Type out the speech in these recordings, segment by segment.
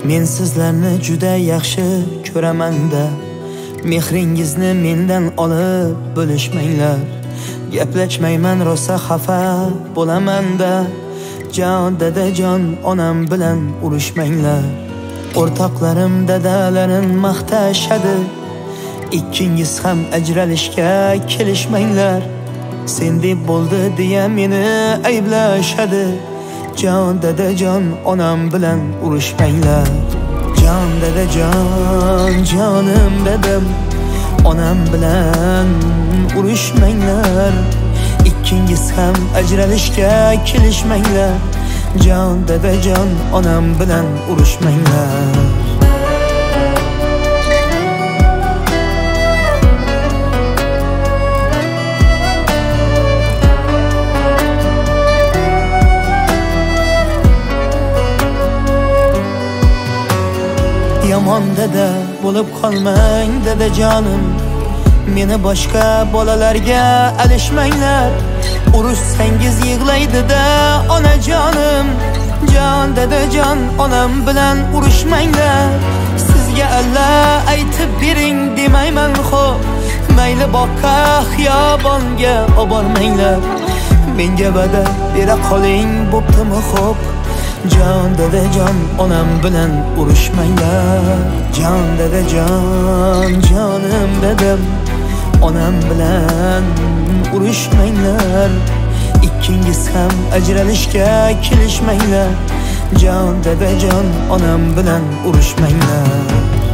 Men sizlarni juda yaxshi ko'raman-da. Mehringizni mendan olib bo'lishmanglar. Gaplashmayman, rosa xafa bo'laman-da. Jon dadajon, onam bilan urushmanglar. O'rtoqlarim dadalarim maqtashadi. Ikkingiz ham ajralishga kelishmanglar. Sen deb bo'ldi deya meni ayblashadi. Jon dadajon, onam bilan urushmanglar. Jon dadajon, jonim dadam, onam bilan urushmanglar. Ikkingiz ham ajralishga kelishmanglar. Jon dadajon, onam bilan urushmanglar. Yomon dada bo'lib qolmang dadajonim. Meni boshqa bolalarga alishmanglar. Urushsangiz yig'laydi-da onajonim. Jon dadajon, onam bilan urushmanglar. Sizga Allah aytib bering demayman xo'p. Mayli boqqa xiyobonga obormanglar. Menga va'da bera qoling, bo'ptimi xo'p. Jon dadajon, onam bilan urushmanglar. Jon dadajon, jonim dadam, onam bilan urushmanglar. Ikkingiz ham ajralishga kelishmanglar. Jon dadajon, onam bilan urushmanglar.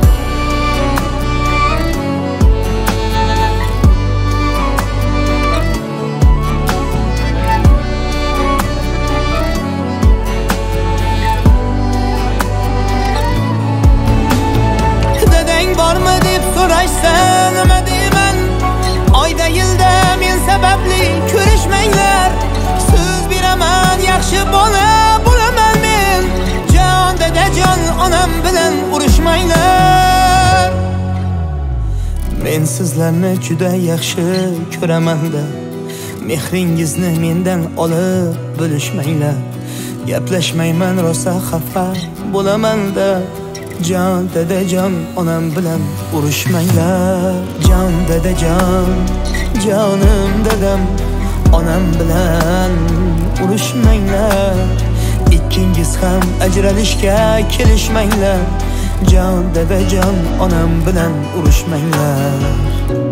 Bormi deb so'rashsa nima deyman? Oyda yilda men sababli ko'rishmanglar. So'z beraman, yaxshi bola bo'laman men. Jon dadajon, onam bilan urushmanglar. Men sizlarni juda yaxshi ko'raman-da. Mehringizni mendan olib bo'lishmanglar. Gaplashmayman, rosa xafa bo'laman-da. Jon dadajon, onam bilan urushmanglar. Jon dadajon, jonim dadam, onam bilan urushmanglar. Ikkingiz ham ajralishga kelishmanglar. Jon dadajon, onam bilan urushmanglar.